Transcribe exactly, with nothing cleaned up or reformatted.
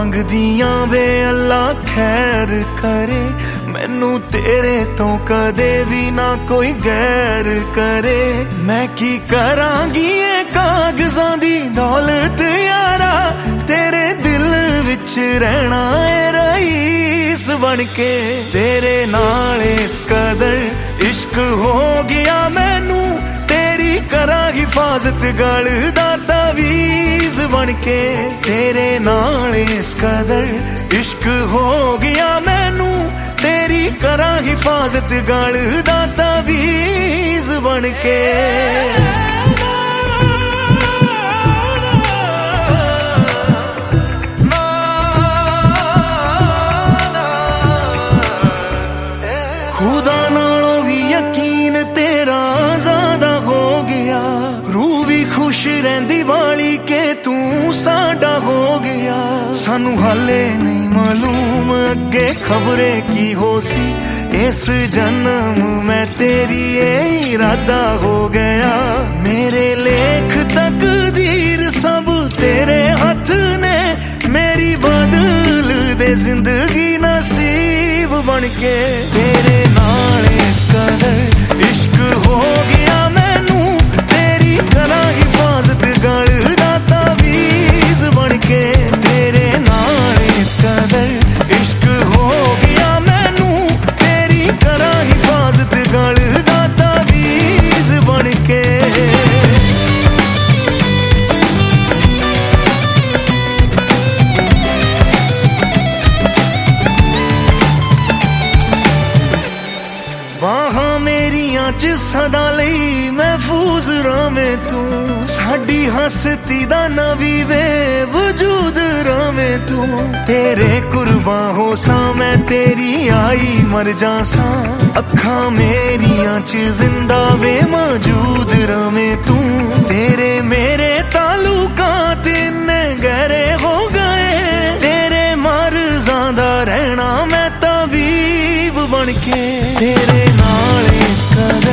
ਮੰਗਦੀਆਂ ਵੇ ਅੱਲਾ ਖੈਰ ਕਰੇ, ਮੈਨੂੰ ਤੇਰੇ ਤੋਂ ਕਦੇ ਵੀ ਨਾ ਕੋਈ ਗੈਰ ਕਰੇ। ਮੈਂ ਕੀ ਕਰਾਂਗੀ ਇਹ ਕਾਗਜ਼ਾਂ ਦੀ ਦੌਲਤ ਯਾਰਾ, ਤੇਰੇ ਦਿਲ ਵਿੱਚ ਰਹਿਣਾ ਏ ਰਈਸ ਬਣ ਕੇ। ਤੇਰੇ ਨਾਲ ਇਸ ਕਦਰ ਇਸ਼ਕ ਹੋ ਗਿਆ ਮੈਨੂੰ, ਤੇਰੀ ਕਰਾਂ ਹਿਫਾਜ਼ਤ ਗਲ ਦਾ ਤਾਵੀਜ਼ ਬਣ ਕੇ। ਤੇਰੇ ਨਾਲ ਇਸ ਕਦਰ ਇਸ਼ਕ ਹੋ ਗਿਆ ਮੈਨੂੰ, ਤੇਰੀ ਕਰਾਂ ਹਿਫਾਜ਼ਤ ਗਲ ਦਾ ਤਾਵੀਜ਼ ਬਣ ਕੇ। ਖੁਦਾ ਨਾਲੋਂ ਵੀ ਯਕੀਨ ਤੇਰਾ ਜ਼ਿਆਦਾ ਹੋ ਗਿਆ, ਰੂਹ ਵੀ ਖੁਸ਼ ਰਹਿੰਦੀ ਵਾਲੀ ਕਿ ਤੂੰ ਸਾਡਾ ਹੋ ਗਿਆ। ਸਾਨੂੰ ਹਾਲੇ ਨਹੀਂ ਮਾਲੂਮ ਅੱਗੇ ਖਬਰੇ ਕੀ ਹੋ ਸੀ, ਇਸ ਜਨਮ ਮੈਂ ਤੇਰੀ ਇਹ ਇਰਾਦਾ ਹੋ ਗਿਆ। ਮੇਰੇ ਲੇਖ ਤਕਦੀਰ ਸਭ ਤੇਰੇ ਹੱਥ ਨੇ, ਮੇਰੀ ਬਦਲ ਦੇ ਜ਼ਿੰਦਗੀ ਨਸੀਬ ਬਣ ਕੇ। ਤੇਰੇ ਨਾਲ ਇਸ ਕਦਰ ਇਸ਼ਕ ਹੋ ਗਿਆ ਮੈਨੂੰ, ਤੇਰੀ ਕਰਾਂ ਹਿਫਾਜ਼ਤ ਗਲ ਦਾ ਤਾਵੀਜ਼ ਬਣ ਕੇ। ਤੇਰੇ ਨਾਲ ਇਸ ਕਦਰ ਇਸ਼ਕ ਹੋ ਗਿਆ ਮੈਨੂੰ, ਤੇਰੀ ਕਰਾਂ ਹਿਫਾਜ਼ਤ ਗਲ ਦਾ ਤਾਵੀਜ਼ ਬਣ ਕੇ। ਬਾਹਾਂ ਮੇਰੀਆਂ ਚ ਸਦਾ ਲਈ ਮਹਿਫੂਜ਼ ਰਵੇਂ ਤੂੰ, ਸਾਡੀ ਹਸਤੀ ਦਾ ਨਵੀਂ ਵੇ ਵਜੂਦ ਰਵੇਂ ਤੂੰ। ਤੇਰੇ ਕੁਰਬਾਂ ਹੋ ਸਾਂ ਮੈਂ ਤੇਰੀ ਆਈ ਮਰ ਜਾਸਾਂ, ਅੱਖਾਂ ਮੇਰੀਆਂ ਚ ਜ਼ਿੰਦਾ ਵੇ ਮੌਜੂਦ ਰਵੇਂ ਤੂੰ। ਤੇਰੇ ਮੇਰੇ ਤਾਲੁਕਾਤ ਇੰਨੇ ਗਹਿਰੇ ਹੋ ਗਏ, ਤੇਰੇ ਮਰਜ਼ਾਂ ਦਾ ਰਹਿਣਾ ਮੈਂ ਤਬੀਬ ਬਣ ਕੇ। ਤੇਰੇ ਨਾਲ ਇਸ